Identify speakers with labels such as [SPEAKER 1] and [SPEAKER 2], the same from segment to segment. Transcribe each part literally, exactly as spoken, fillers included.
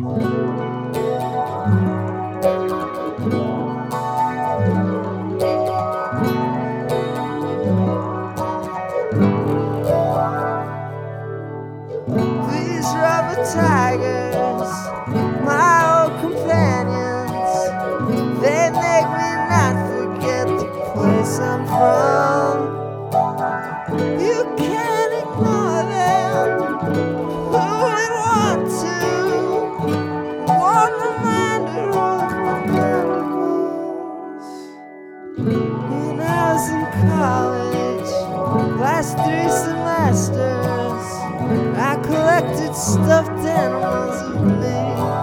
[SPEAKER 1] These rubber tigers, my old companions, they make me not forget the place I'm from. You can't ignore them, who would want to? One reminder of my mandibles. When I was in college, last three semesters, I collected stuffed animals of me.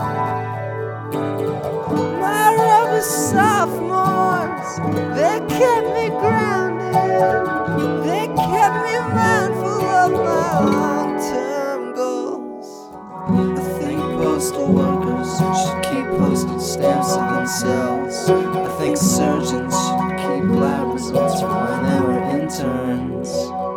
[SPEAKER 1] My rubber sophomores, they kept me grounded. They kept me mindful of my long-term goals. I think postal workers should keep postage stamps to themselves. I think surgeons should keep lab results from when they were interns.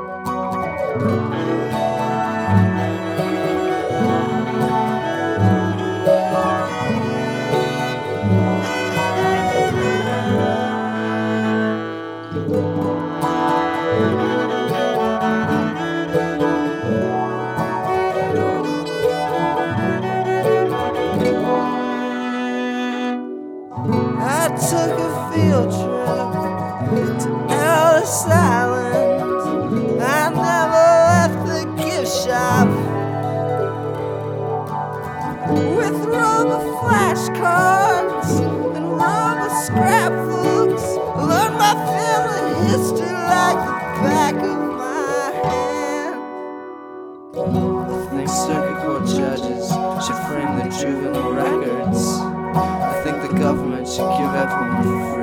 [SPEAKER 1] I took a field trip to Ellis Island. I never left the gift shop. With rubber flashcards and rubber scrapbooks, learned my family history like the back of my hand. I think circuit court judges should frame the juvenile records. I think the government should give everyone free